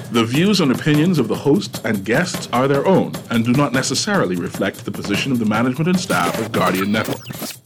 The views and opinions of the host and guests are their own and do not necessarily reflect the position of the management and staff of Guardian Network.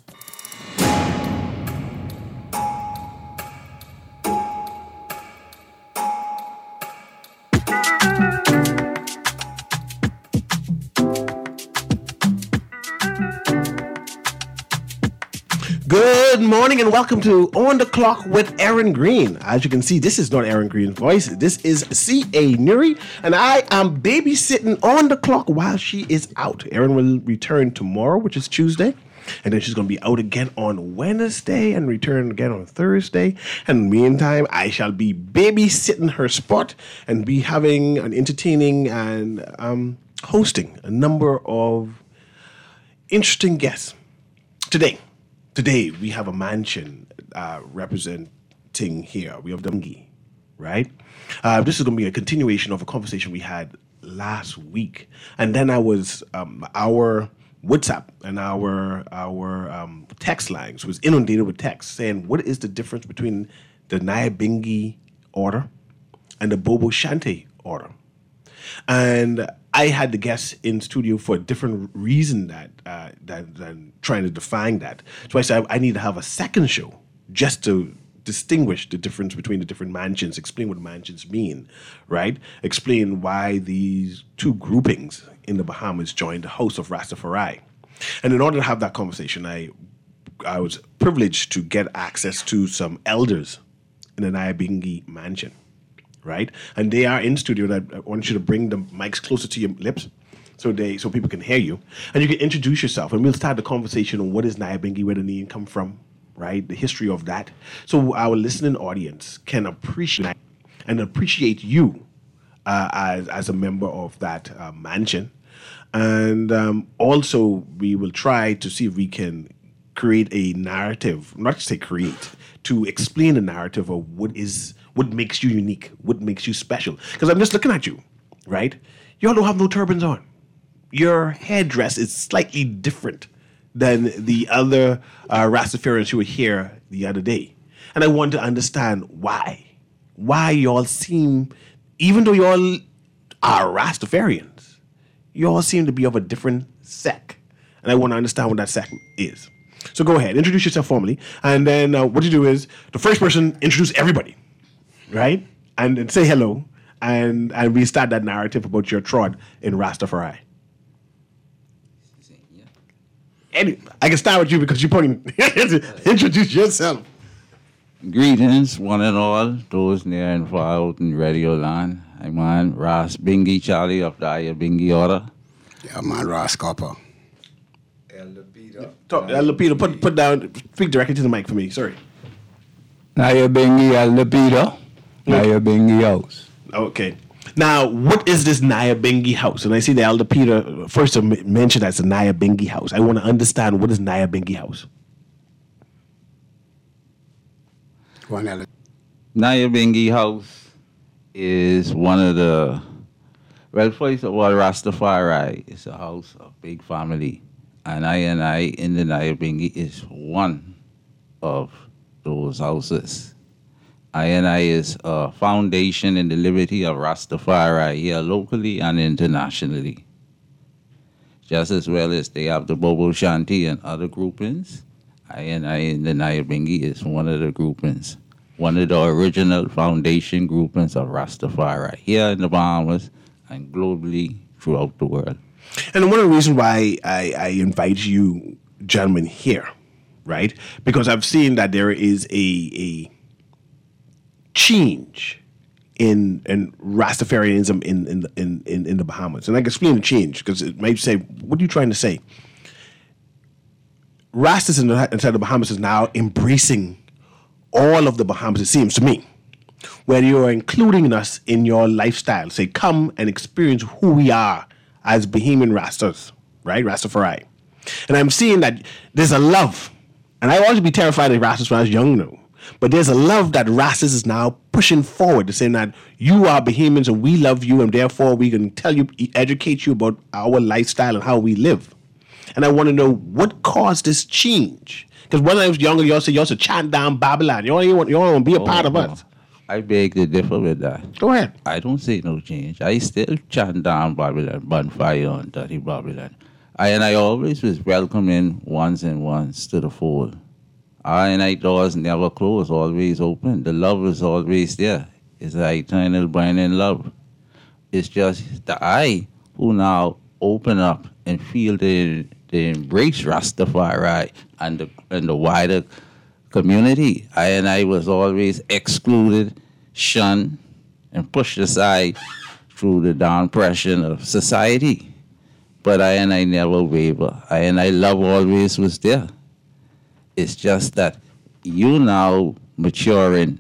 Good morning and welcome to On the Clock with Aaron Green. As you can see, this is not Aaron Green's voice. This is C.A. Nuri, and I am babysitting on the clock while she is out. Aaron will return tomorrow, which is Tuesday, and then she's going to be out again on Wednesday and return again on Thursday. And in the meantime, I shall be babysitting her spot and be having an entertaining and hosting a number of interesting guests Today, we have a mansion representing here. We have Bungie, right? This is going to be a continuation of a conversation we had last week. And then I was, our WhatsApp and our text lines was inundated with texts saying, what is the difference between the Nyabinghi order and the Bobo Shanti order? And I had the guests in studio for a different reason than trying to define that. So I said I need to have a second show just to distinguish the difference between the different mansions, explain what mansions mean, right? Explain why these two groupings in the Bahamas joined the House of Rastafari. And in order to have that conversation, I was privileged to get access to some elders in the Nyabinghi mansion. Right, and they are in studio. And I want you to bring the mics closer to your lips, so people can hear you, and you can introduce yourself, and we'll start the conversation on what is Nyabinghi, where the name come from, right, the history of that, so our listening audience can appreciate you as a member of that mansion, and also we will try to see if we can create a narrative, not to say create, to explain the narrative of what makes you unique, what makes you special. Because I'm just looking at you, right? Y'all don't have no turbans on. Your headdress is slightly different than the other Rastafarians who were here the other day. And I want to understand why. Why y'all seem, even though y'all are Rastafarians, y'all seem to be of a different sect. And I want to understand what that sect is. So go ahead, introduce yourself formally, and then what you do is the first person introduce everybody, right? And say hello, and we start that narrative about your trod in Rastafari. Yeah. I can start with you because you're pointing. Introduce yourself. Greetings, one and all, those near and far out in radio land. I'm on Ras Bingi Charlie of the Nyabinghi Order. Yeah, man, Ras Copper. Elder Peter, put down, speak directly to the mic for me, sorry. Nyabinghi Elder Peter, Nyabinghi House. Okay. Now, what is this Nyabinghi House? And I see the Elder Peter first mentioned as a Nyabinghi House. I want to understand what is Nyabinghi House. Nyabinghi House is one of the, well, first of all, Rastafari is a house of big family. And I in the Nyabinghi is one of those houses. I is a foundation in the liberty of Rastafari here locally and internationally. Just as well as they have the Bobo Shanti and other groupings, I in the Nyabinghi is one of the groupings. One of the original foundation groupings of Rastafari here in the Bahamas and globally throughout the world. And one of the reasons why I invite you gentlemen here, right? Because I've seen that there is a change in Rastafarianism in the Bahamas. And I can explain the change because it might say, what are you trying to say? Rastas inside the Bahamas is now embracing all of the Bahamas, it seems to me, where you are including us in your lifestyle. Say, come and experience who we are as Bahamian Rastas, right? Rastafari. And I'm seeing that there's a love. And I wanted to be terrified of Rastas when I was young now. But there's a love that Rastas is now pushing forward to saying that you are Bahamians and we love you and therefore we can tell you, educate you about our lifestyle and how we live. And I want to know what caused this change. Because when I was younger, y'all said chant down Babylon. You don't want to be a part of us. I beg to differ with that. Go ahead. I don't see no change. I still chant down Babylon, bonfire on dirty Babylon. I always was welcoming ones and ones to the fold. I doors never close, always open. The love is always there. It's an eternal burning love. It's just the I who now open up and feel the embrace Rastafari and the wider community. I was always excluded, shunned, and pushed aside through the down pressure of society. But I never waver. I love always was there. It's just that you now maturing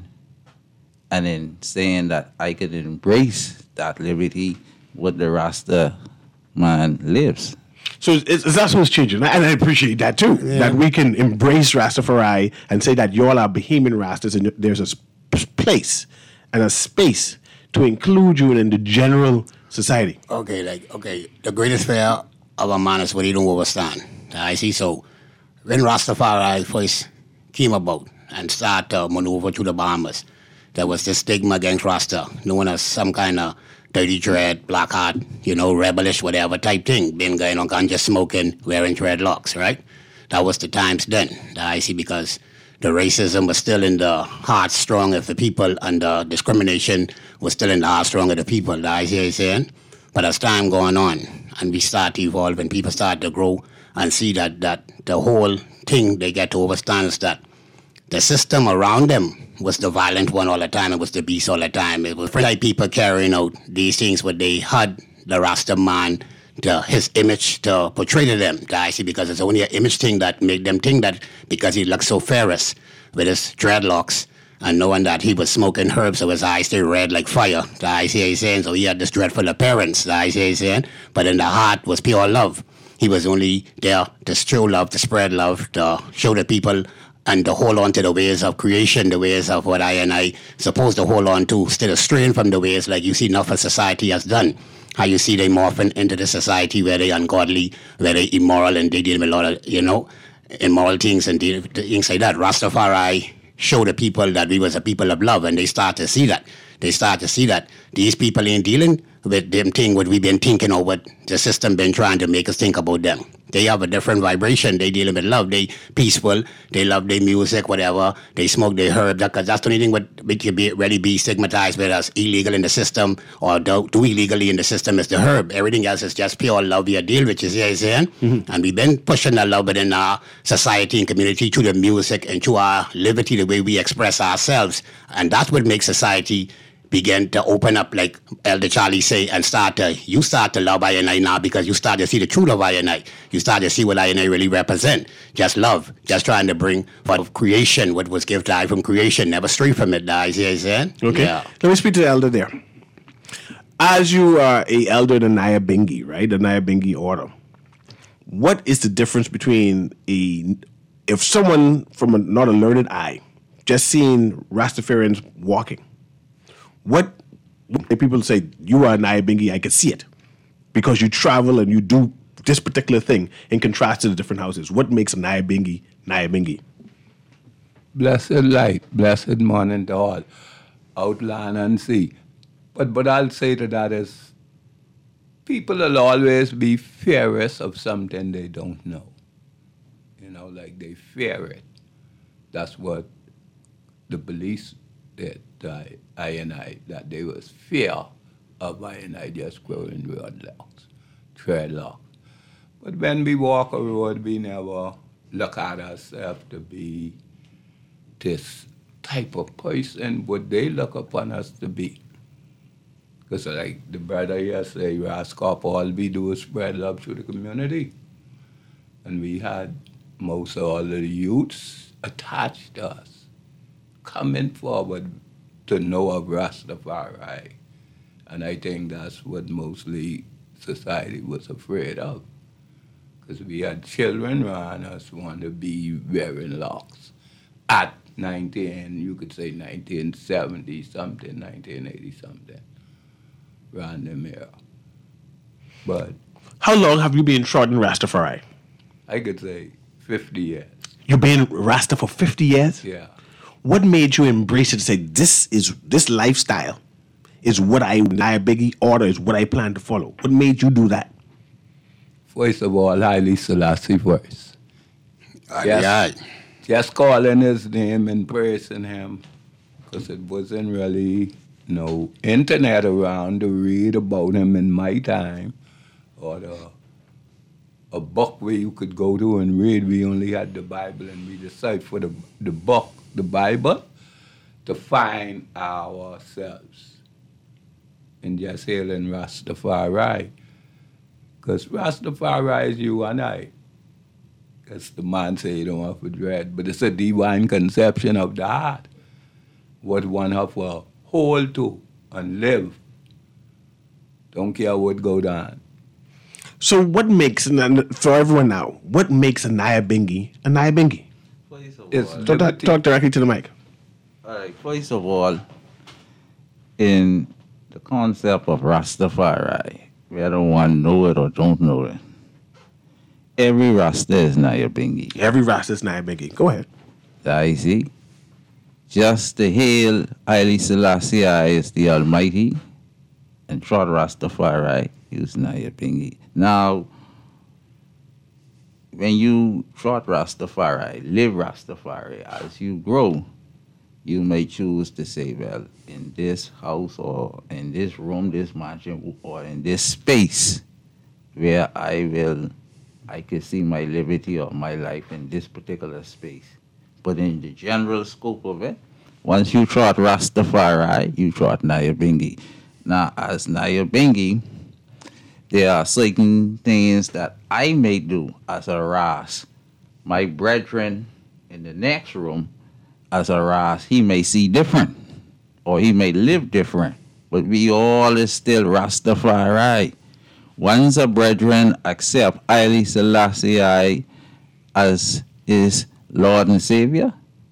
and in saying that I could embrace that liberty what the Rasta man lives. So that's what's changing. And I appreciate that too. Yeah. That we can embrace Rastafari and say that y'all are Bahamian Rastas and there's a place and a space to include you in the general society. Okay, the greatest fear of a man is what he don't understand. I see. So when Rastafari first came about and started to maneuver to the Bahamas, there was this stigma against Rasta, known as some kind of dirty dread, black heart, rebellish, whatever type thing. Been going on ganja smoking, wearing dreadlocks, right? That was the times then, I see, because the racism was still in the heart strong of the people and the discrimination was still in the heart strong of the people, I see what I'm saying? But as time going on and we start to evolve and people start to grow and see that the whole thing they get to understand is that the system around them was the violent one all the time. It was the beast all the time. It was like people carrying out these things where they had the Rasta man, his image to portray to them. I see, because it's only an image thing that made them think that because he looked so ferocious with his dreadlocks and knowing that he was smoking herbs so his eyes stay red like fire. I see what he's saying. So he had this dreadful appearance. I see what he's saying. But in the heart was pure love. He was only there to show love, to spread love, to show the people and to hold on to the ways of creation, the ways of what I supposed to hold on to, still strain from the ways like you see enough of society has done. How you see they morphing into the society where they ungodly, where they immoral, and they deal with a lot of, immoral things and things like that. Rastafari show the people that we was a people of love, and they start to see that. They start to see that these people ain't dealing with them thing what we've been thinking or what the system been trying to make us think about them. They have a different vibration. They dealing with love. They peaceful. They love their music, whatever. They smoke their herbs. Because that's the only thing what can really be stigmatized with as illegal in the system or do illegally in the system is the herb. Everything else is just pure love we deal with, you see what I'm saying? Mm-hmm. And we've been pushing that love within our society and community through the music and through our liberty, the way we express ourselves. And that's what makes society begin to open up, like Elder Charlie say, and you start to love I&I now because you start to see the true love I&I. You start to see what I&I really represent. Just love, just trying to bring part of creation, what was given life from creation, never stray from it. Okay, yeah. Let me speak to the elder there. As you are a elder in the Nyabinghi, right, the Nyabinghi order, what is the difference between if someone from not a learned eye just seeing Rastafarians walking, what people say, you are Nyabinghi, I can see it. Because you travel and you do this particular thing in contrast to the different houses. What makes a Nyabinghi Nyabinghi? Blessed light, blessed morning to all, outland and sea. But I'll say to that is, people will always be fearless of something they don't know. Like they fear it. That's what the police did. I&I, that there was fear of I&I just growing dreadlocks. But when we walk a road, we never look at ourselves to be this type of person, what they look upon us to be. Because like the brother here say, you ask up, all we do is spread love to the community. And we had most of all of the youths attached to us, coming forward to know of Rastafari. And I think that's what mostly society was afraid of. Because we had children around us who wanted to be wearing locks. At 19, you could say 1970-something, 1980-something, around them era. But how long have you been trotting Rastafari? I could say 50 years. You've been Rasta for 50 years? Yeah. What made you embrace it to say this lifestyle is what Naya Biggie order is what I plan to follow? What made you do that? First of all, Haile Selassie first. Yeah. Just calling his name and praising him, because it wasn't really no internet around to read about him in my time, or a book where you could go to and read. We only had the Bible, and we decided for the book, the Bible, to find ourselves in just hailing Rastafari. Because Rastafari is you and I. Because the man say you don't have to dread, but it's a divine conception of the heart. What one have to hold to and live. Don't care what go down. So what makes, and for everyone now, what makes a Naya Bingi a Naya Bingi? It's Talk directly to the mic. All right, first of all, in the concept of Rastafari, whether one know it or don't know it, every Rasta is Naya Bingi. Every Rasta is Naya Bingi. Go ahead. I see. Just to hail Haile Selassie is the Almighty, and trot Rastafari is Naya Bingi. Now, when you trot Rastafari, live Rastafari, as you grow, you may choose to say, well, in this house or in this room, this mansion, or in this space where I could see my liberty or my life in this particular space. But in the general scope of it, once you trot Rastafari, you trot Naya Bingi. Now, as Naya Bingi, there are certain things that I may do as a Ras. My brethren in the next room, as a Ras, he may see different, or he may live different, but we all is still Rastafari. Once a brethren accept Haile Selassie as his Lord and Savior,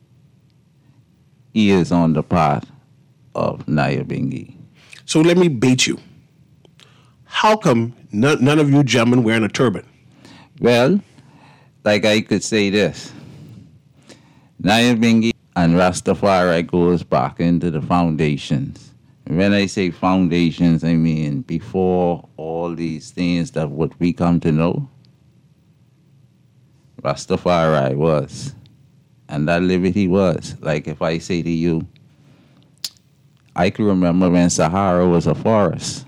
he is on the path of Naya Bingi. So let me bait you. How come none of you gentlemen wearing a turban? Well, like I could say this, Naya Bingi and Rastafari goes back into the foundations. And when I say foundations, I mean before all these things that what we come to know, Rastafari was. And that liberty was. Like if I say to you, I can remember when Sahara was a forest.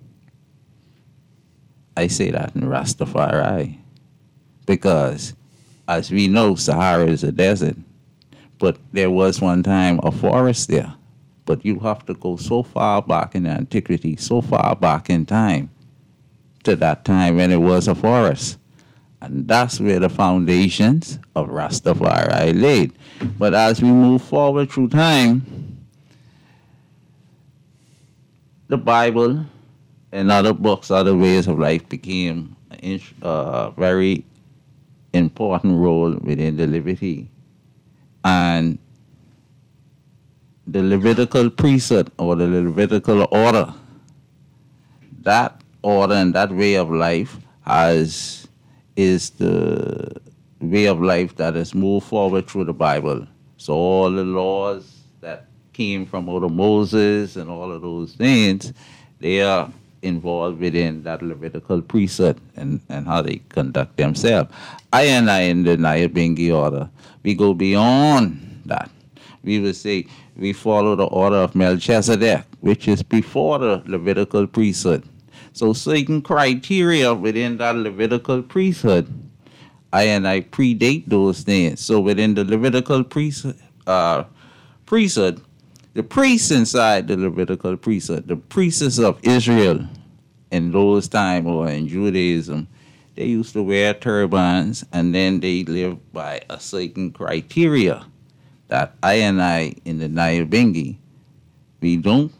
I say that in Rastafari. Because as we know, Sahara is a desert. But there was one time a forest there. But you have to go so far back in antiquity, so far back in time, to that time when it was a forest. And that's where the foundations of Rastafari laid. But as we move forward through time, the Bible and other books, other ways of life became a very important role within the liberty. And the Levitical priesthood or the Levitical order, that order and that way of life is the way of life that is moved forward through the Bible. So all the laws that came from out of Moses and all of those things, they are involved within that Levitical priesthood and how they conduct themselves. I in the Naya Bingi order, we go beyond that. We would say we follow the order of Melchizedek, which is before the Levitical priesthood. So certain criteria within that Levitical priesthood, I predate those things. So within the Levitical priesthood, the priests inside the Levitical priesthood, the priests of Israel in those times or in Judaism, they used to wear turbans and then they lived by a certain criteria that I in the Naya Bingi, we don't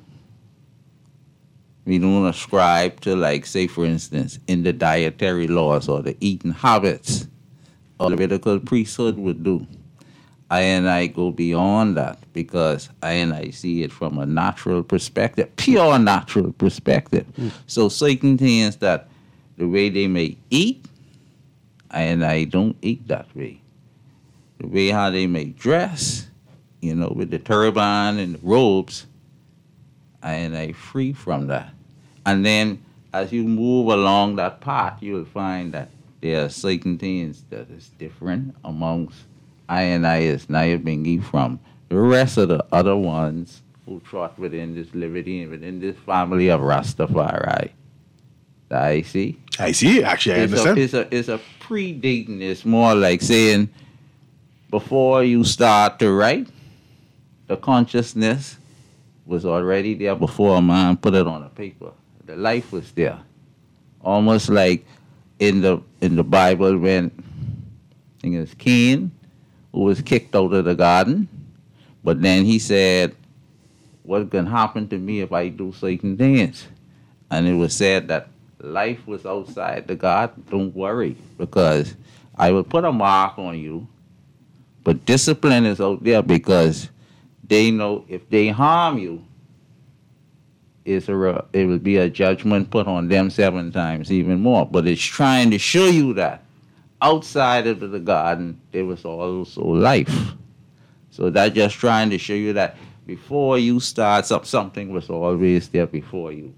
ascribe to, like, say, for instance, in the dietary laws or the eating habits the Levitical priesthood would do. I go beyond that because I see it from a natural perspective, pure natural perspective. So certain things that the way they may eat, I don't eat that way. The way how they may dress, with the turban and the robes, and I free from that. And then as you move along that path, you'll find that there are certain things that is different amongst I as Nyabinghi from the rest of the other ones who trot within this liberty and within this family of Rastafari. I see. I see. Actually, I understand. It's a predating. It's more like saying before you start to write, the consciousness was already there before a man put it on a paper. The life was there, almost like in the Bible when I think it's Cain who was kicked out of the garden, but then he said, "What can happen to me if I do certain things?" And it was said that life was outside the garden. Don't worry, because I will put a mark on you, but discipline is out there because they know if they harm you, it will be a judgment put on them 7 times, even more. But it's trying to show you that outside of the garden, there was also life. So that's just trying to show you that before you start something was always there before you.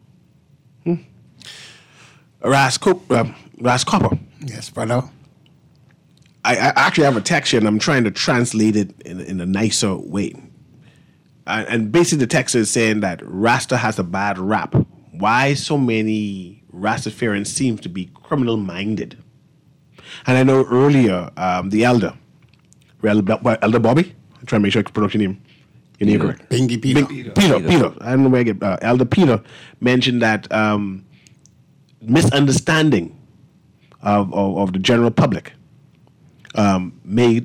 Ras Copper. Yes, brother. I actually have a text here, and I'm trying to translate it in a nicer way. And basically the text is saying that Rasta has a bad rap. Why so many Rastafarians seem to be criminal-minded? And I know earlier the elder Bobby, I'm trying to make sure I can pronounce your name correct. Bingy Peter. Peter. I don't know where I get Elder Peter mentioned that misunderstanding of the general public made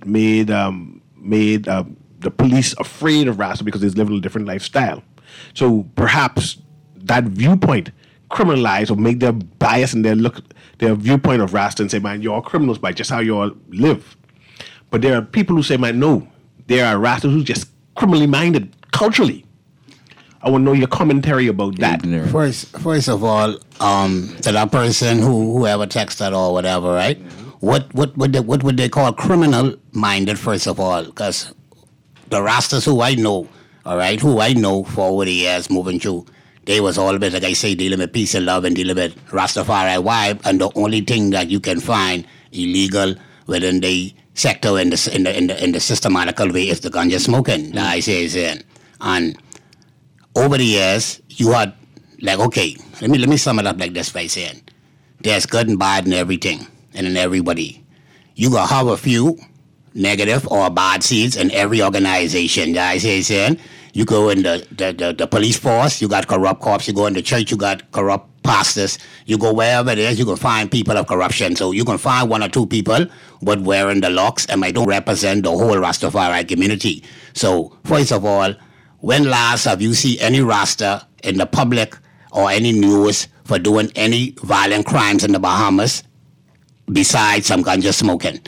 the police afraid of Rasta because they're living a different lifestyle. So perhaps that viewpoint criminalize or make their bias and their viewpoint of Rasta and say, man, you're all criminals by just how you all live. But there are people who say, man, no, there are Rastas who's just criminally minded culturally. I want to know your commentary about that. First of all, to that person whoever texted or whatever, right? What would they call criminal minded? First of all, because the Rastas who I know, all right, who I know for over the years moving through, they was always, like I say, dealing with peace and love and dealing with Rastafari vibe. And the only thing that you can find illegal within the sector in the systematical way is the ganja smoking. That I say is in. And over the years, you had like, okay, let me sum it up like this by saying, there's good and bad in everything and in everybody. You gonna have a few negative or bad seeds in every organization. That I say saying, you go in the police force, you got corrupt cops. You go in the church, you got corrupt pastors. You go wherever it is, you can find people of corruption. So you can find 1 or 2 people but wearing the locks and might don't represent the whole Rastafari community. So first of all, when last have you seen any Rasta in the public or any news for doing any violent crimes in the Bahamas besides some ganja smoking?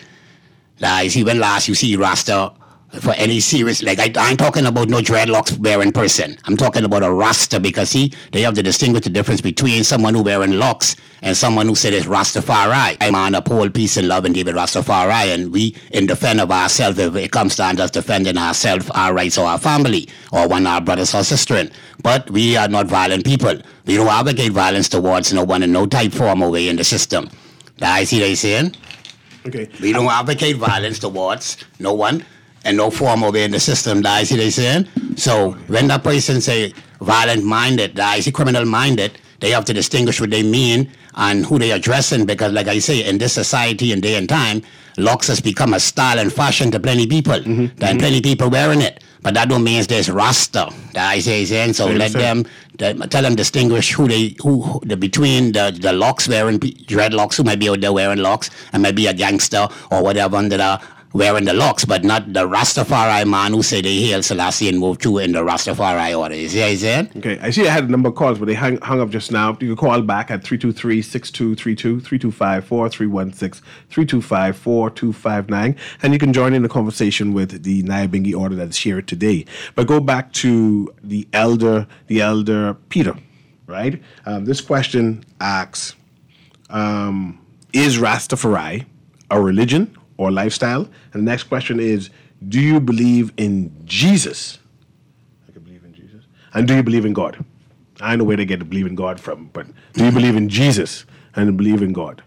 Like, see, when last you see Rasta for any serious, like I ain't talking about no dreadlocks wearing person. I'm talking about a Rasta because, see, they have to distinguish the difference between someone who wearing locks and someone who said it's Rastafari. I'm on uphold peace and love and David Rastafari, and we in defense of ourselves if it comes down to us defending ourselves, our rights, or our family, or one of our brothers or sisters. But we are not violent people. We don't advocate violence towards no one in no type, form, or way in the system. That I see they saying? Okay. We don't advocate violence towards no one and no form of in the system. That I see they saying. So when that person say violent minded, that I see criminal minded, they have to distinguish what they mean and who they addressing, because like I say, in this society and day and time, locks has become a style and fashion to plenty people. Plenty people wearing it. But that don't mean there's Rasta. That I say saying. So let them tell them distinguish who between the locks wearing dreadlocks, who might be out there wearing locks and maybe a gangster or whatever under the wearing the locks, but not the Rastafari man who say they hail Selassie and move through in the Rastafari order. You see what I'm saying? Okay, I see I had a number of calls, but they hung up just now. You can call back at 323-6232, 325-4316, 325-4259, and you can join in the conversation with the Nyabinghi order that's here today. But go back to the elder Peter, right? This question asks, is Rastafari a religion or lifestyle? And the next question is, do you believe in Jesus? I can believe in Jesus. And do you believe in God? I know where they get to believe in God from, but do you believe in Jesus and believe in God?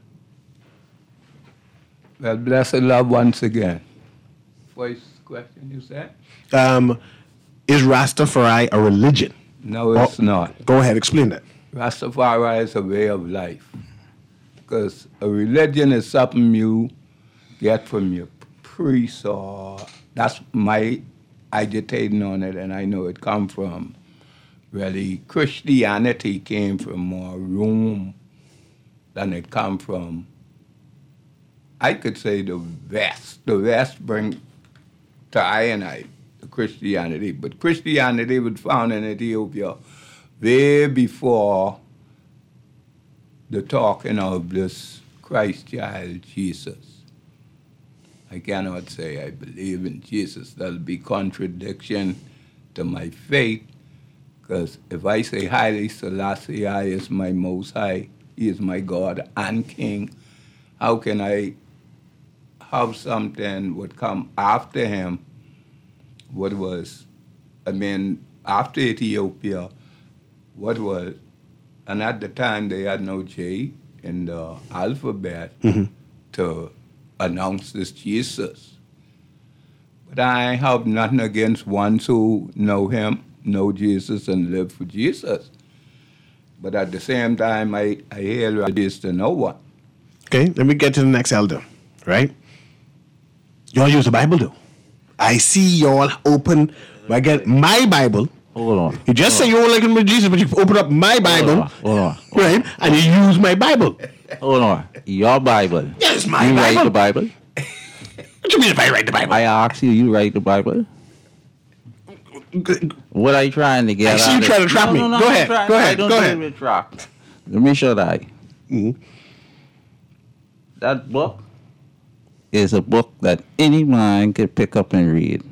Well, blessed love once again. First question you said? Is Rastafari a religion? No, it's not. Go ahead, explain that. Rastafari is a way of life. Because a religion is something you get from your priest, or that's my agitating on it, and I know it come from, really, Christianity came from more Rome than it come from, I could say, the West. The West bring to I the Christianity, but Christianity was found in Ethiopia way before the talking of this Christ child, Jesus. I cannot say I believe in Jesus. That'll be contradiction to my faith, because if I say Haile Selassie I is my Most High, He is my God and King, how can I have something would come after Him, what was, after Ethiopia, what was, and at the time they had no J in the alphabet to announce this Jesus. But I have nothing against ones who know Him, know Jesus, and live for Jesus. But at the same time, I hail this to no one. Okay, let me get to the next elder, right? Y'all use the Bible, though. I see y'all open, I get my Bible. Hold on. You just say you don't like him with Jesus, but you open up my Bible, Hold on. right? And you use my Bible. Hold on. Your Bible. Yes, my you Bible. write the Bible? What you mean if I write the Bible? I ask you, you write the Bible? What are you trying to get I see out you of trying it? to trap me. No, Go I'm ahead. trying- Go ahead. I don't Go do ahead. it with trap. Let me show that. That book is a book that any man could pick up and read.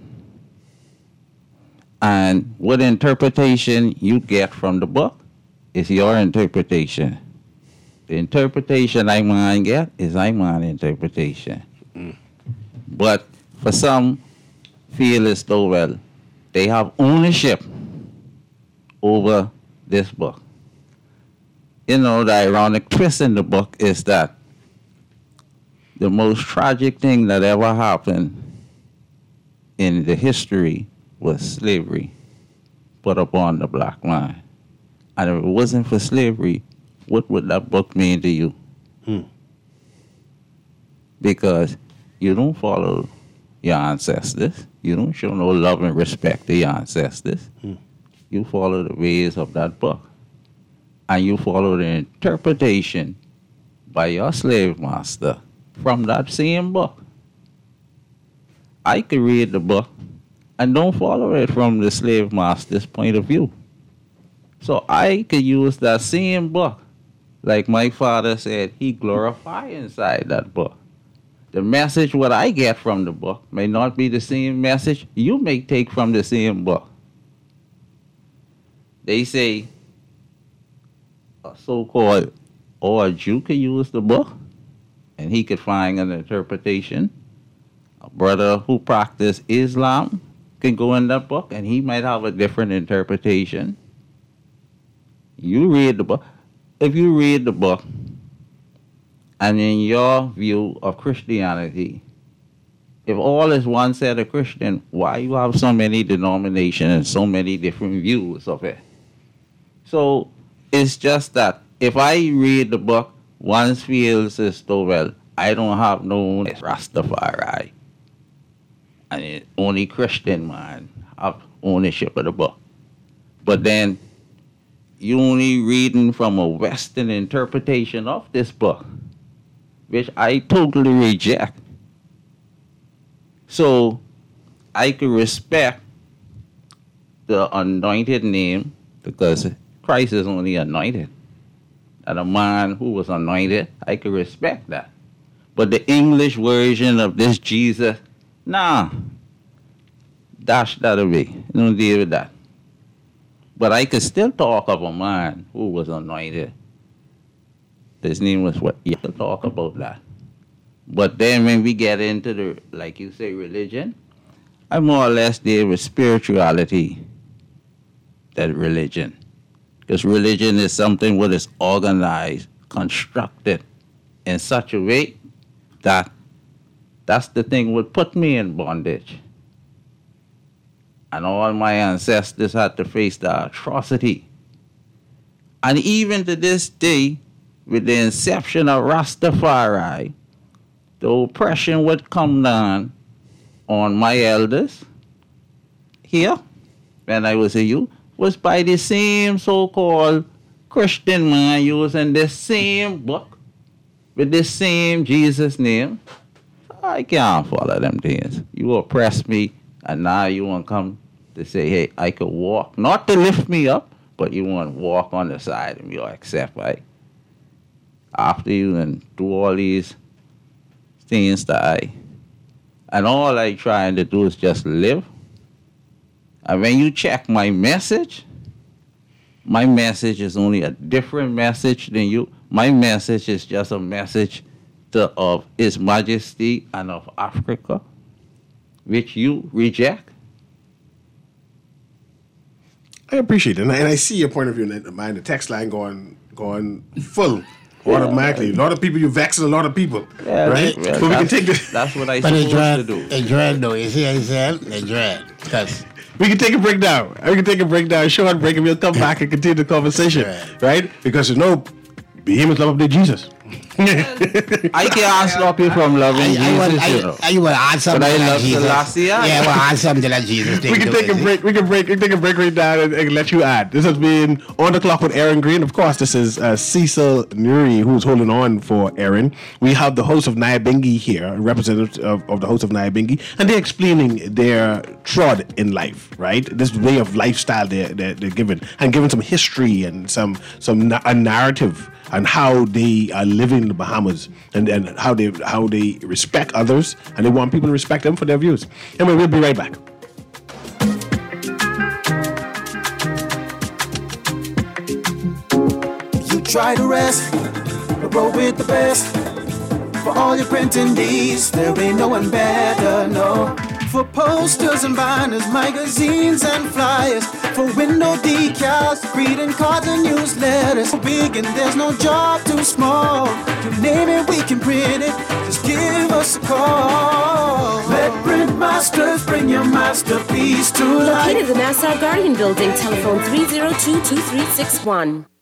And what interpretation you get from the book is your interpretation. The interpretation I man get is I man interpretation. But for some, feel as though, well, they have ownership over this book. You know, the ironic twist in the book is that the most tragic thing that ever happened in the history was slavery put upon the black man. And if it wasn't for slavery, what would that book mean to you? Because you don't follow your ancestors. You don't show no love and respect to your ancestors. You follow the ways of that book. And you follow the interpretation by your slave master from that same book. I could read the book and don't follow it from the slave master's point of view. So I could use that same book. Like my father said, he glorified inside that book. The message what I get from the book may not be the same message you may take from the same book. They say a so-called or a Jew could use the book and he could find an interpretation. A brother who practiced Islam can go in that book and he might have a different interpretation. You read the book. If you read the book and in your view of Christianity, if all is one set of Christian, why you have so many denominations and so many different views of it? So it's just that if I read the book, one feels as though, well, I don't have no Rastafari. And only Christian man have ownership of the book. But then you only reading from a Western interpretation of this book, which I totally reject. So I could respect the anointed name because Christ is only anointed. And a man who was anointed, I could respect that. But the English version of this Jesus, nah, dash that away. Don't deal with that. But I could still talk of a man who was anointed. His name was what? You could talk about that. But then when we get into the, like you say, religion, I more or less deal with spirituality than religion. Because religion is something what is organized, constructed in such a way that that's the thing would put me in bondage. And all my ancestors had to face the atrocity. And even to this day, with the inception of Rastafari, the oppression would come down on my elders here, when I was a youth, was by the same so-called Christian man using the same book with the same Jesus name. I can't follow them things. You oppress me, and now you want to come to say, hey, I could walk. Not to lift me up, but you want to walk on the side and you'll accept, right? After you and do all these things that and all I trying to do is just live. And when you check my message is only a different message than you. My message is just a message of His Majesty and of Africa, which you reject. I appreciate it, and I see your point of view. And the text line going full automatically. A lot of people, you vexing a lot of people, right? Yeah, but we can take this. That's what I But supposed to do. they dread though. You see what he said? They dread. Because We can take a break now. Short break, and we'll come back and continue the conversation, right? Because Behemoths love up their Jesus. I can't stop you from loving Jesus, you know. You will add something But I like love Jesus. Selassie. Yeah, well, add something like Jesus. We can take a break. We can take a break right now and let you add. This has been On the Clock with Aaron Green. Of course, this is Cecil Nuri who's holding on for Aaron. We have the host of Nyabinghi here, a representative of the host of Nyabinghi, and they're explaining their trod in life, right? This way of lifestyle they're given, and giving some history and a narrative and how they are living in the Bahamas and how they respect others, and they want people to respect them for their views. Anyway, we'll be right back. You try to rest, but roll with the best. For all your printing needs, there ain't no one better, no. For posters and banners, magazines and flyers, for window decals, greeting cards and newsletters. So big and there's no job too small. You name it, we can print it. Just give us a call. Let Print Masters bring your masterpiece to life. Located in the Nassau Guardian Building, telephone 302-2361.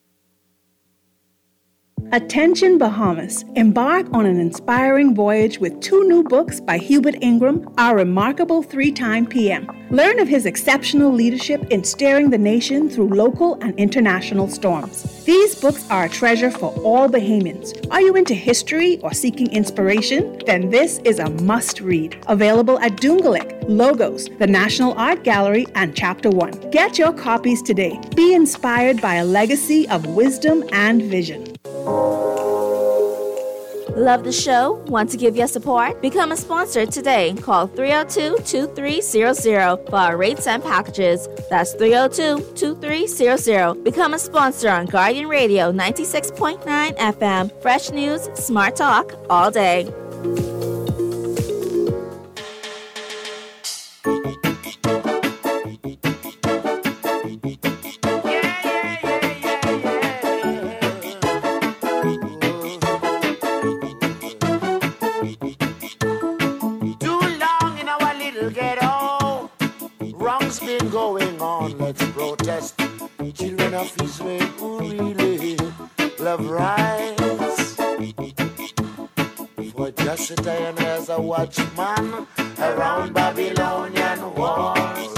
Attention Bahamas. Embark on an inspiring voyage with 2 new books by Hubert Ingram, Our Remarkable 3-Time PM. Learn of his exceptional leadership in steering the nation through local and international storms. These books are a treasure for all Bahamians. Are you into history or seeking inspiration? Then this is a must-read. Available at Dungalik, Logos, the National Art Gallery, and Chapter 1. Get your copies today. Be inspired by a legacy of wisdom and vision. Love the show? Want to give your support? Become a sponsor today. Call 302-2300 for our rates and packages. That's 302-2300. Become a sponsor on Guardian Radio 96.9 FM. Fresh news, smart talk, all day. Going on, let's protest. Children of Israel who really love rights. For just a time as a watchman around Babylonian walls.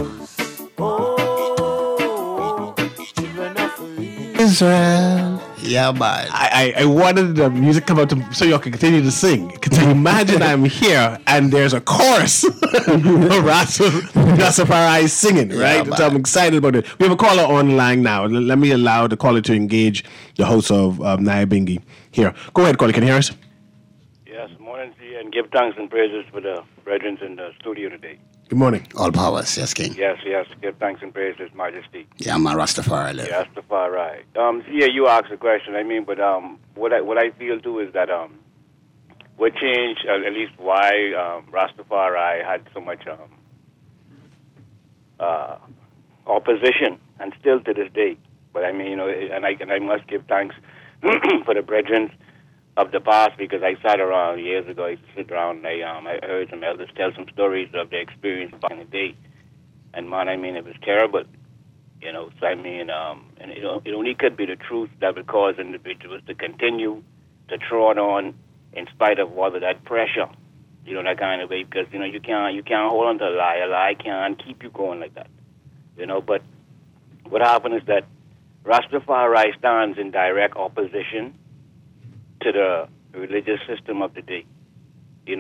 Oh, children of Israel. Yeah, man. I wanted the music come out so y'all can continue to sing. Can you imagine I'm here and there's a chorus of Rastafari singing, right? Yeah, so I'm excited about it. We have a caller online now. Let me allow the caller to engage the host of Nyabinghi here. Go ahead, caller. Can you hear us? Yes, morning to you, and give thanks and praises for the brethren in the studio today. Good morning. All powers, yes, King. Yes, give thanks and praises, Majesty. Yeah, man, Rastafari. Rastafari. You asked the question. But what I feel too is that what changed, at least why Rastafari had so much opposition, and still to this day. But I mean, and I must give thanks for the brethren of the past, because I sat around years ago. I used to sit around and I heard some elders tell some stories of their experience back in the day. And man, I mean, it was terrible. So I mean, and it only could be the truth that would cause individuals to continue to trot on in spite of all of that pressure, that kind of way, because, you can't hold on to a lie. A lie can't keep you going like that, But what happened is that Rastafari stands in direct opposition to the religious system of the day. In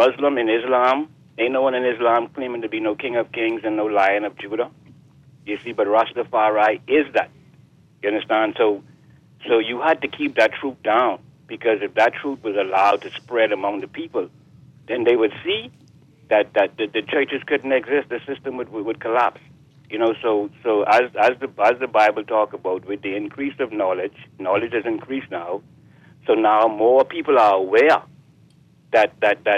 Islam, ain't no one in Islam claiming to be no King of Kings and no Lion of Judah. You see, but Rastafari is that. You understand? So you had to keep that truth down, because if that truth was allowed to spread among the people, then they would see that the churches couldn't exist. The system would collapse. So as the Bible talk about, with the increase of knowledge has increased now. So now more people are aware that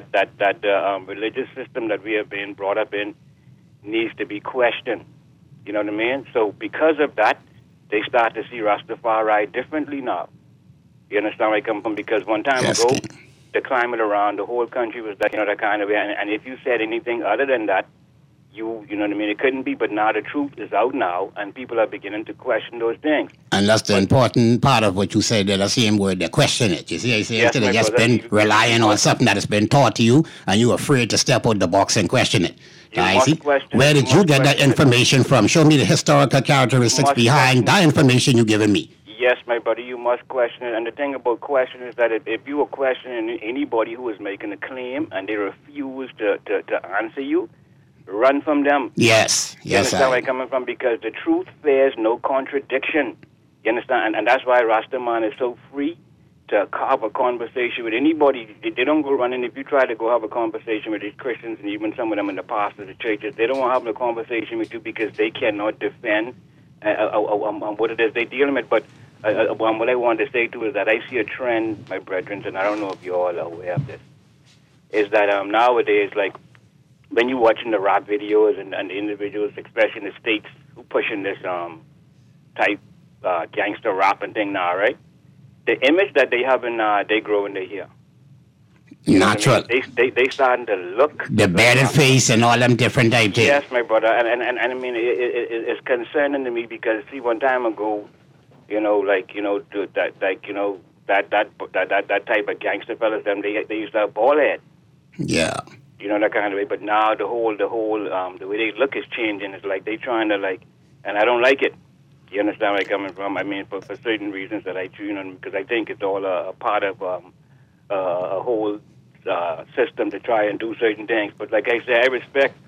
the religious system that we have been brought up in needs to be questioned. You know what I mean? So because of that, they start to see Rastafari differently now. You understand where I come from? Because one time ago, the climate around the whole country was that, that kind of way. And if you said anything other than that, you know what I mean, it couldn't be. But now the truth is out now, and people are beginning to question those things. And that's the important part of what you said, the same word, they question it. You see, instead of just been relying on something that has been taught to you, and you're afraid to step out the box and question it. Where did you get that information from? Show me the historical characteristics behind that information you're giving me. Yes, my buddy, you must question it. And the thing about question is that if you are questioning anybody who is making a claim and they refuse to answer you, run from them. Yes. You understand where I'm coming from? Because the truth bears no contradiction. You understand? And that's why Rastaman is so free to have a conversation with anybody. They don't go running. If you try to go have a conversation with these Christians, and even some of them in the pastors, the churches, they don't want to have a conversation with you because they cannot defend what it is they're dealing with. But what I wanted to say too is that I see a trend, my brethren, and I don't know if you all are aware of this, is that nowadays, like, when you're watching the rap videos and the individuals, especially in the States, who pushing this type gangster rap and thing now, right? The image that they have in they grow in their hair. Natural. I mean? They starting to look. The bearded face and all them different types. Yes, my brother, and I mean it's concerning to me because see, one time ago, that type of gangster fellas, them they used to have ball head. Yeah. That kind of way. But now the way they look is changing. It's like they trying to and I don't like it. You understand where I'm coming from? I mean, for certain reasons that because I think it's all a part of a whole system to try and do certain things. But like I said, I respect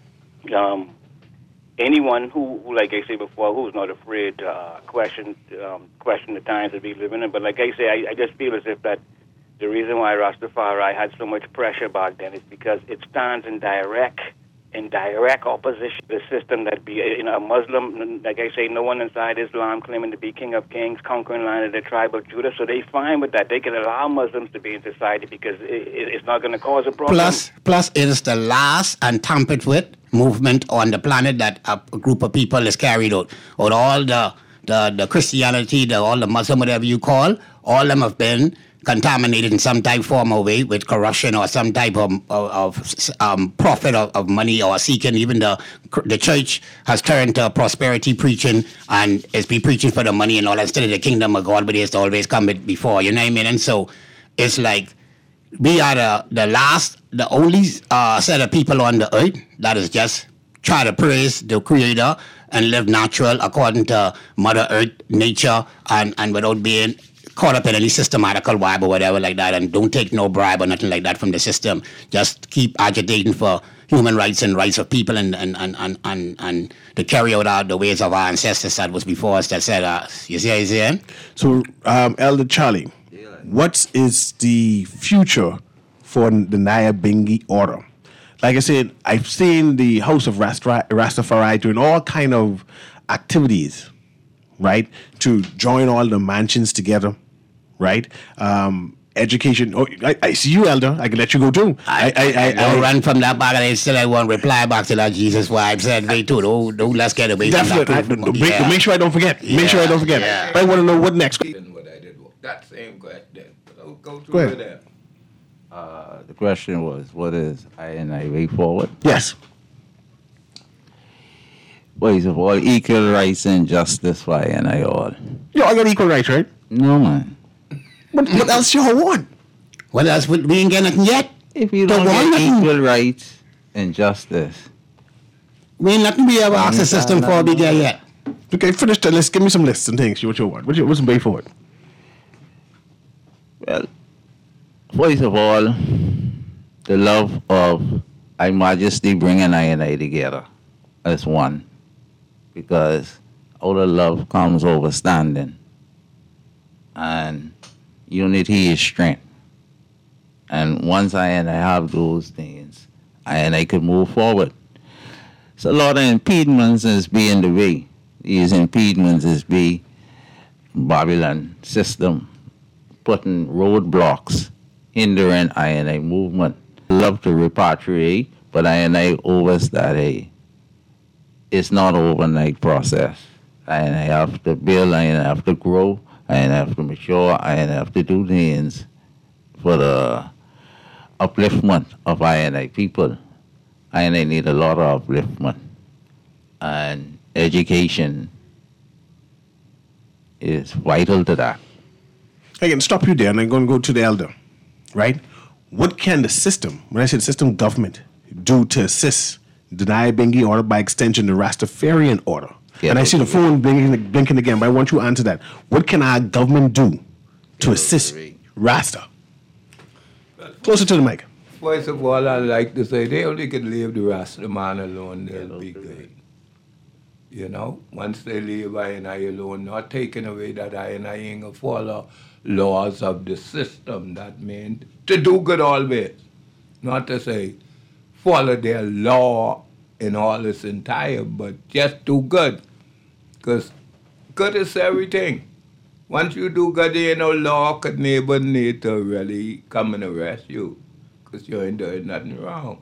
anyone who, like I said before, who's not afraid to question the times that we live in. But like I say, I just feel as if that the reason why Rastafari had so much pressure back then is because it stands in direct opposition to the system that be a Muslim, like I say, no one inside Islam claiming to be King of Kings, conquering line of the tribe of Judah. So they fine with that. They can allow Muslims to be in society because it's not going to cause a problem. Plus, it is the last and tampered with movement on the planet that a group of people is carried out. Or all the Christianity, all the Muslim, whatever you call, all of them have been contaminated in some type, form, or way with corruption or some type of profit of money or seeking. Even the church has turned to prosperity preaching and is be preaching for the money and all that instead of the kingdom of God, but it's always come before. You know what I mean? And so it's like we are the only set of people on the earth that is just try to praise the Creator and live natural according to Mother Earth, nature, and without being caught up in any systematical vibe or whatever like that, and don't take no bribe or nothing like that from the system. Just keep agitating for human rights and rights of people and to carry out the ways of our ancestors that was before us that said, you see? So, Elder Charlie, what is the future for the Nyabinghi order? Like I said, I've seen the House of Rastafari doing all kind of activities, right, to join all the mansions together, right? education. Oh, I see you, Elder. I can let you go too. I run from that back, and still I won't reply back to that Jesus wife said, "Wait, too. Don't let's get away from that." Make sure I don't forget. Make sure I don't forget. Yeah. I want to know what next. That same question. Go Go ahead. there. The question was, what is I&I way forward? Yes. Ways of all, equal rights and justice for I&I all. Yo, I got equal rights, right? No, man. What else you want? What else? We ain't get nothing yet. If you don't get equal rights and justice, We ain't nothing we ever asked the system for we get yet. Okay, finish the list. Give me some lists and things. What you want? What's the way forward? well, first of all, the love of Her Majesty bringing I&I together as one. Because out of love comes understanding. And unity is strength. And once I&I have those things, I&I could move forward. So a lot of impediments is being the way. These impediments is be Babylon system putting roadblocks, hindering I&I movement. Love to repatriate, but I&I overstudy. It's not an overnight process. I&I have to build, I&I have to grow, I&I have to mature, I&I have to do things for the upliftment of I&I people. I&I need a lot of upliftment. And education is vital to that. I can stop you there, and I'm going to go to the Elder, right? What can the system, when I say the system, government, do to assist the Nyabinghi order, by extension, the Rastafarian order? Yeah, and I see the phone blinking again, but I want you to answer that. What can our government do to assist Rasta? Closer to the mic. First of all, I'd like to say they only can leave the Rasta man alone, they'll be good. You know, once they leave I&I alone, not taking away that I&I ain't gonna follow laws of the system. That means to do good always. Not to say follow their law in all its entire, but just do good. Because good is everything. Once you do good, there ain't no law could never need to really come and arrest you. Because you ain't doing nothing wrong.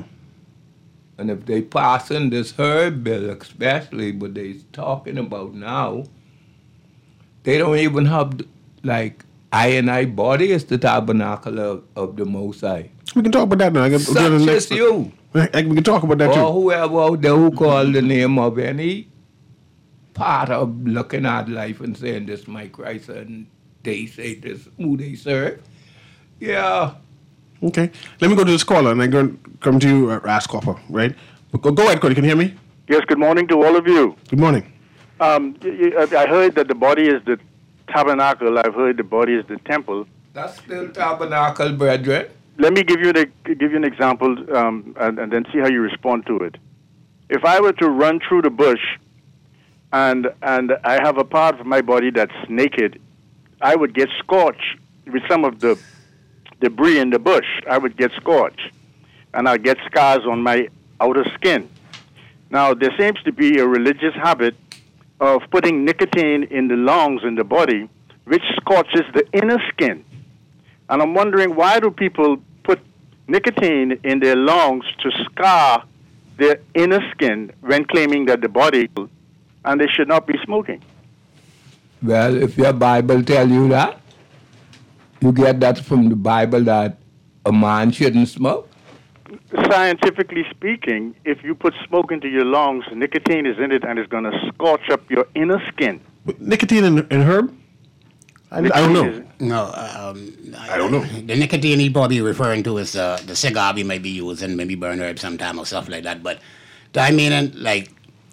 And if they passing this herb bill, especially what they talking about now, they don't even have, like, I&I body is the tabernacle of the Most High. We can talk about that now. Such as you. We can talk about that too. Or whoever out there who call the name of any part of looking at life and saying this is my Christ and they say this who they serve. Yeah. Okay. Let me go to this caller, and I'm going to come to you, Ras Copper, right? Go ahead, Cody. Can you hear me? Yes, good morning to all of you. Good morning. I heard that the body is the tabernacle. I've heard the body is the temple. That's still tabernacle, brethren. Let me give you an example, and then see how you respond to it. If I were to run through the bush, and I have a part of my body that's naked, I would get scorched with some of the debris in the bush. I would get scorched, and I'd get scars on my outer skin. Now, there seems to be a religious habit of putting nicotine in the lungs in the body, which scorches the inner skin. And I'm wondering, why do people put nicotine in their lungs to scar their inner skin when claiming that the body, and they should not be smoking? Well, if your Bible tell you that, you get that from the Bible that a man shouldn't smoke? Scientifically speaking, if you put smoke into your lungs, nicotine is in it and it's going to scorch up your inner skin. Nicotine in herb? I don't know. No, I don't know. The nicotine he probably referring to is the cigar we might be using, maybe burn herb sometime or stuff like that. But I mean, like,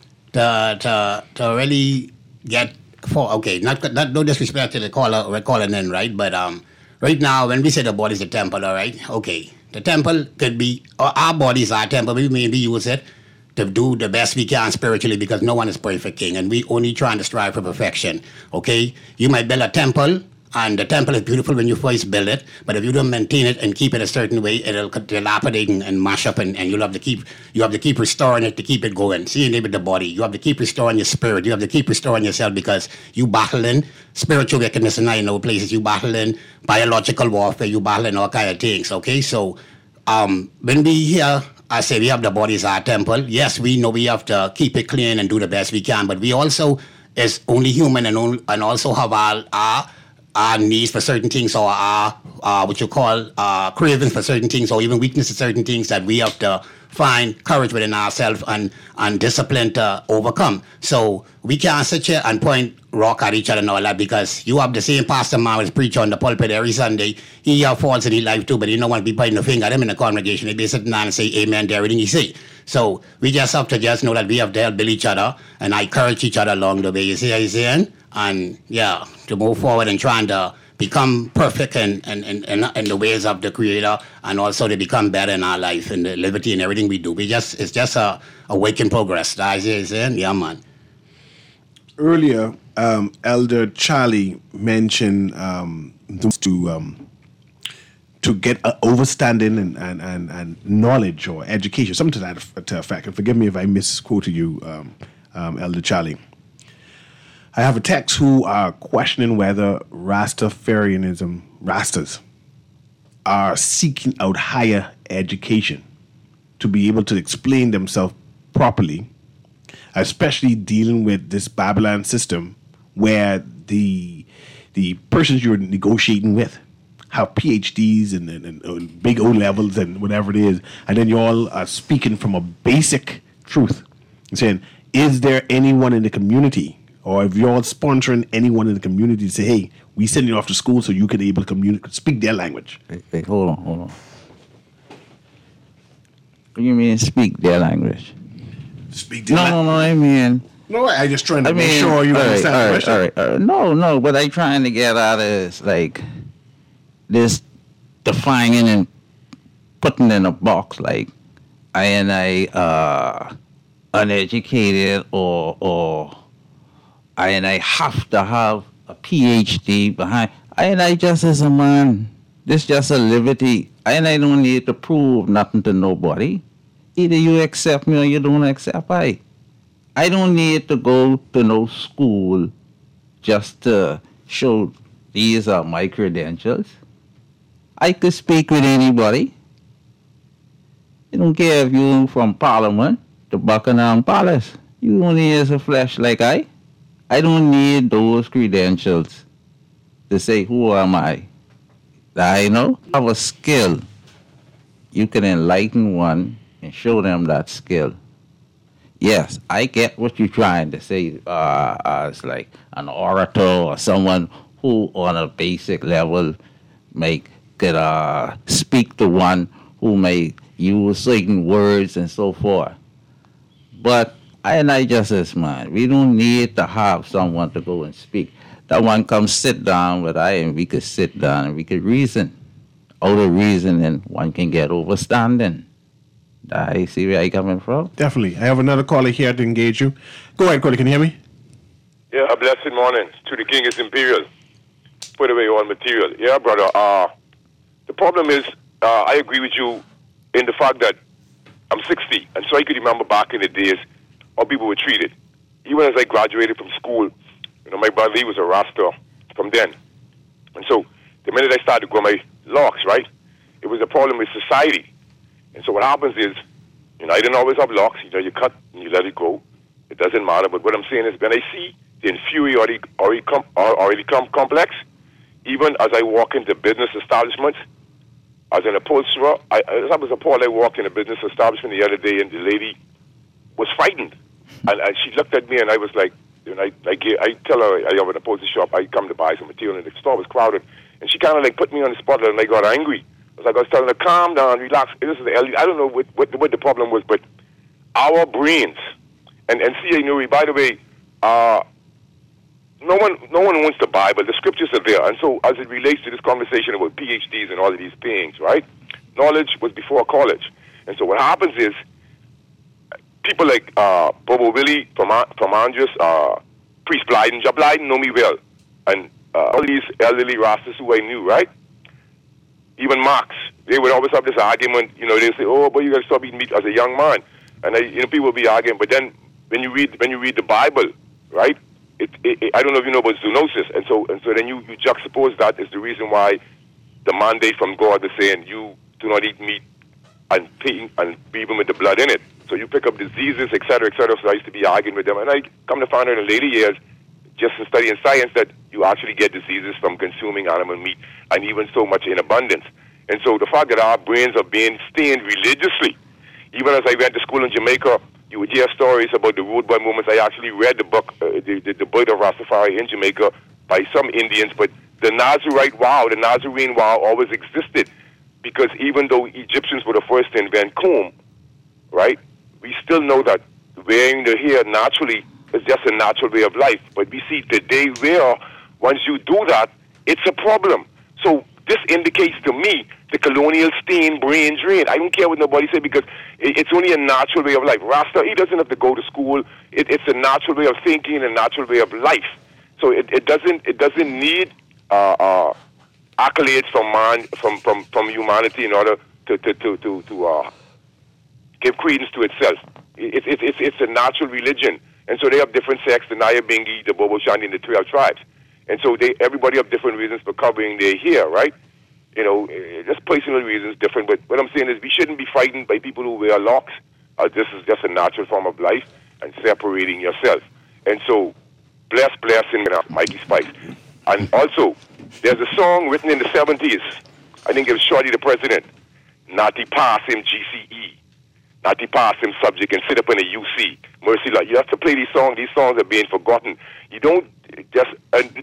to really get not no disrespect to the caller, we're calling in, right? But right now, when we say the body's a temple, all right, okay, the temple could be, or our bodies are a temple. We maybe use it to do the best we can spiritually, because no one is perfect, king, and we only trying to strive for perfection. Okay, you might build a temple And the temple is beautiful when you first build it, but if you don't maintain it and keep it a certain way, it'll dilapidate and mash up, and you'll have to keep restoring it to keep it going. Same with the body. You have to keep restoring your spirit. You have to keep restoring yourself because you battling spiritual wickedness in I know places. You battling biological warfare. You battling all kind of things. Okay, so when we here, I say we have the body as our temple. Yes, we know we have to keep it clean and do the best we can, but we also is only human and also have our needs for certain things, or our what you call cravings for certain things, or even weakness to certain things that we have to find courage within ourselves and discipline to overcome. So we can't sit here and point rock at each other and all that, because you have the same pastor man who's preach on the pulpit every Sunday. He have faults in his life too, but he don't want to be pointing the finger at him in the congregation. He be sitting down and say amen to everything he say. So we just have to just know that we have to help build each other and encourage each other along the way. You see what I'm saying? And yeah, to move forward and trying to become perfect in the ways of the Creator, and also to become better in our life and the liberty and everything we do. It's just a work in progress. That's what I'm saying? Yeah, man. Earlier, Elder Charlie mentioned to get overstanding and knowledge or education, something to that effect. And forgive me if I misquoted you, Elder Charlie. I have a text who are questioning whether Rastafarianism, Rastas, are seeking out higher education to be able to explain themselves properly, especially dealing with this Babylon system where the persons you're negotiating with have PhDs and big O levels and whatever it is, and then you all are speaking from a basic truth and saying, is there anyone in the community, or if you're sponsoring anyone in the community to say, hey, we send you off to school so you can able to speak their language? Hey, hold on. What do you mean speak their language? Speak their language? No, I mean... No, I just trying to make sure you understand the question. All right. No, what I'm trying to get out is like this defining and putting in a box like I uneducated or I have to have a PhD behind. I just as a man, this just a liberty. I don't need to prove nothing to nobody. Either you accept me or you don't accept I don't need to go to no school just to show these are my credentials. I could speak with anybody. I don't care if you're from Parliament to Buckingham Palace. You only is a flesh like I don't need those credentials to say who am I. I know I have a skill. You can enlighten one and show them that skill. Yes, I get what you're trying to say as like an orator or someone who on a basic level could speak to one who may use certain words and so forth. But I just as man, we don't need to have someone to go and speak. That one comes sit down with and we could sit down and we could reason. Out of reasoning, one can get overstanding. I see where you're coming from? Definitely. I have another caller here to engage you. Go ahead, caller. Can you hear me? Yeah, a blessed morning. To the King is Imperial. Put away all material. Yeah, brother. The problem is, I agree with you in the fact that I'm 60, and so I could remember back in the days how people were treated. Even as I graduated from school, my brother, he was a Rasta from then. And so the minute I started to grow my locks, right, it was a problem with society. And so what happens is, I didn't always have locks. You cut and you let it go. It doesn't matter. But what I'm saying is, when I see the inferiority complex, even as I walk into business establishments, as an upholsterer, I was appalled. I walked in a business establishment the other day, and the lady was frightened. And she looked at me, and I was like, I tell her I have an upholstery shop. I come to buy some material, and the store was crowded. And she kind of like put me on the spotlight, and I got angry. I was telling her, calm down, relax. This is the LD. I don't know what the problem was, but our brains, and C.A. Nuri, by the way, no one wants the Bible. The scriptures are there. And so as it relates to this conversation about PhDs and all of these things, right, knowledge was before college. And so what happens is people like Bobo Willie from Andrews, Priest Blyden, Joe Blyden know me well. And all these elderly Rastas who I knew, right? Even Marx, they would always have this argument. You know, they say, "Oh, but you got to stop eating meat as a young man," and people will be arguing. But then when you read the Bible, right? I don't know if you know about zoonosis, and so then you juxtapose that as the reason why the mandate from God is saying you do not eat meat and even with the blood in it. So you pick up diseases, et cetera, et cetera. So I used to be arguing with them, and I come to find out in later years, just in studying science, that you actually get diseases from consuming animal meat, and even so much in abundance. And so the fact that our brains are being stained religiously, even as I went to school in Jamaica, you would hear stories about the Rude Boy movements. I actually read the book, the Birth of Rastafari in Jamaica by some Indians, but the Nazarite vow, the Nazarene vow always existed, because even though Egyptians were the first to invent comb, right, we still know that wearing the hair naturally is just a natural way of life. But we see today where once you do that, it's a problem. So this indicates to me the colonial stain, brain drain. I don't care what nobody say, because it's only a natural way of life. Rasta, he doesn't have to go to school. It's a natural way of thinking, a natural way of life. So it doesn't need accolades from man, from humanity in order to give credence to itself. It's a natural religion. And so they have different sects, the Nyabingi, the Bobo Shanti, and the 12 tribes. And so everybody have different reasons for covering their hair, right? You know, just personal reasons different. But what I'm saying is we shouldn't be frightened by people who wear locks. This is just a natural form of life and separating yourself. And so, bless in Mikey Spice. And also, there's a song written in the 70s. I think it was Shorty the President. Nati pass him GCE. Nati pass him subject and sit up in a UC. Mercy Lord. You have to play these songs. These songs are being forgotten. You don't just...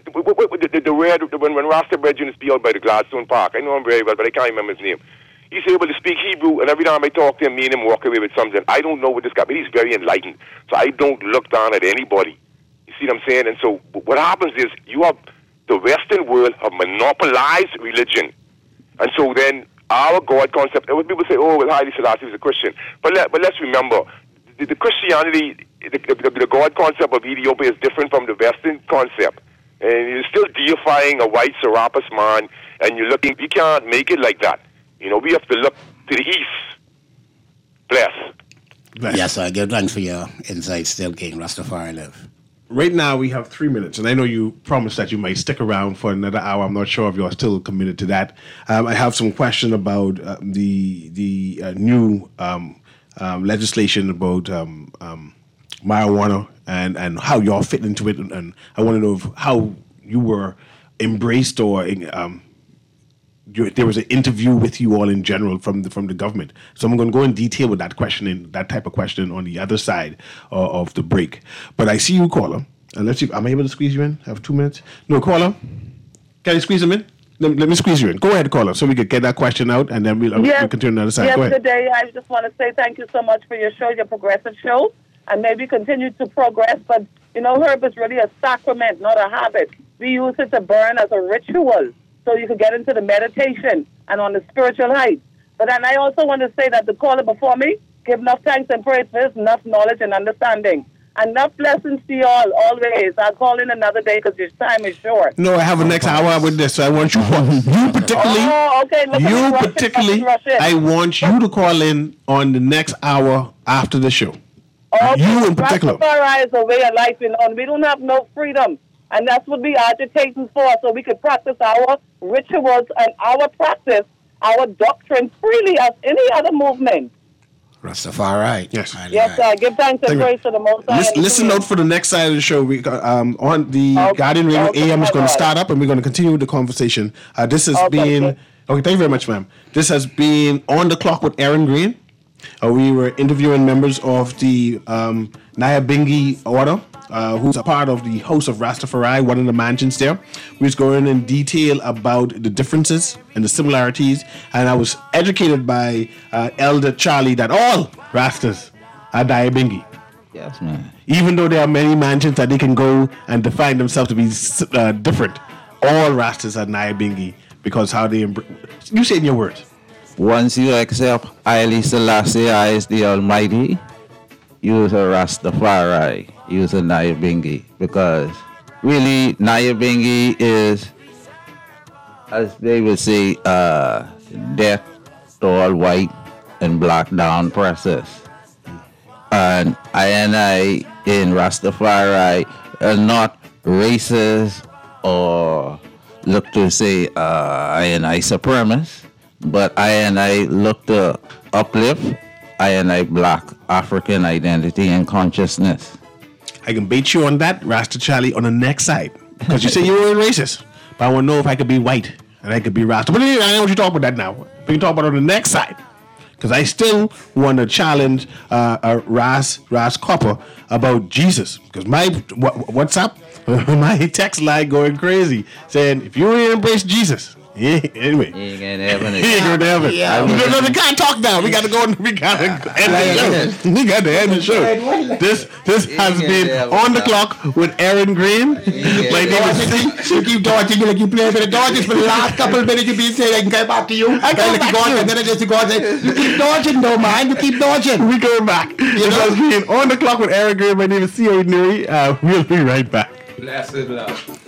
when Rasta Brethren is be out by the Gladstone Park, I know him very well, but I can't remember his name. He's able to speak Hebrew, and every time I talk to him, me and him walk away with something. I don't know what this guy... But he's very enlightened. So I don't look down at anybody. You see what I'm saying? And so what happens is you have... The Western world have monopolized religion. And so then our God concept, when people say, oh, well, Haile Selassie was a Christian. But let's remember, the Christianity, the God concept of Ethiopia is different from the Western concept. And you're still deifying a white Serapis man, and you're looking, we can't make it like that. You know, we have to look to the east. Bless. Yes, I give thanks for your insights, still King Rastafari live. Right now we have 3 minutes, and I know you promised that you might stick around for another hour. I'm not sure if you're still committed to that. I have some question about the new legislation about marijuana and how y'all fit into it, and I want to know how you were embraced or there was an interview with you all in general from the government. So I'm going to go in detail with that type of question on the other side of the break. But I see you, caller. And let's see, am I able to squeeze you in? I have 2 minutes. No, caller. Can you squeeze him in? Let me squeeze you in. Go ahead, caller, so we can get that question out, and then we'll continue on the other side. Yes, go ahead. Good day. I just want to say thank you so much for your show, your progressive show, and maybe continue to progress. But, you know, herb is really a sacrament, not a habit. We use it to burn as a ritual, so you can get into the meditation and on the spiritual height. But then I also want to say that the caller before me, give enough thanks and praise for his enough knowledge and understanding. Enough blessings to you all, always. I'll call in another day because your time is short. No, I have a next hour with this, so I want you particularly. Oh, okay. I want you to call in on the next hour after the show. Okay. You in particular. Rastafari is a way of life, you know, and we don't have no freedom. And that's what we are agitating for, so we could practice our rituals and our practice, our doctrine freely as any other movement. Rastafari. Yes. Yes, sir. Give thanks and praise to the Most High. Listen out for the next side of the show. We on the Guardian Radio AM is going to start up, and we're going to continue the conversation. This has been... Okay, thank you very much, ma'am. This has been On the Clock with Aaron Green. We were interviewing members of the Nyabingi Order, who's a part of the House of Rastafari, one of the mansions there. We was going in detail about the differences and the similarities, and I was educated by Elder Charlie that all Rastas are Nyabingi. Yes, man. Even though there are many mansions that they can go and define themselves to be different, all Rastas are Nyabingi because how they you say it in your words. Once you accept Haile Selassie as the Almighty, you is a Rastafari, you is a Nyabingi, because really, Nyabinghi is, as they would say, death to all white and black down process. And I in Rastafari are not racist or look to say I supremacist, but I look to uplift I black African identity and consciousness. I can bait you on that, Rasta Charlie, on the next side. Because you say you were racist. But I want to know if I could be white and I could be Rasta. But I don't want you to talk about that now. We can talk about it on the next side. Because I still want to challenge Ras Copper about Jesus. Because my WhatsApp, my text line going crazy, saying, if you really embrace Jesus, anyway. He ain't going to heaven. He ain't going to heaven. Yeah. We can't talk now. We got to go. We got to end the show. We got to end the show. This has been On the Clock with Aaron Green. My name is You keep dodging like you play with the Dodgers for the last couple of minutes. You've been saying I can come back to you. I can let you go and then I just go and say, you keep dodging though, man. You keep dodging. We going back. This has been On the Clock with Aaron Green. My name is C.A. Nuri. We'll be right back. Blessed love.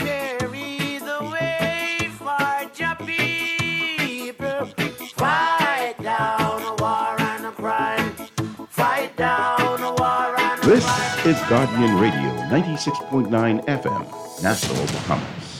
Fight down a war and a crime. Fight down a war and a crime. This is Guardian Radio 96.9 FM, Nassau, Bahamas.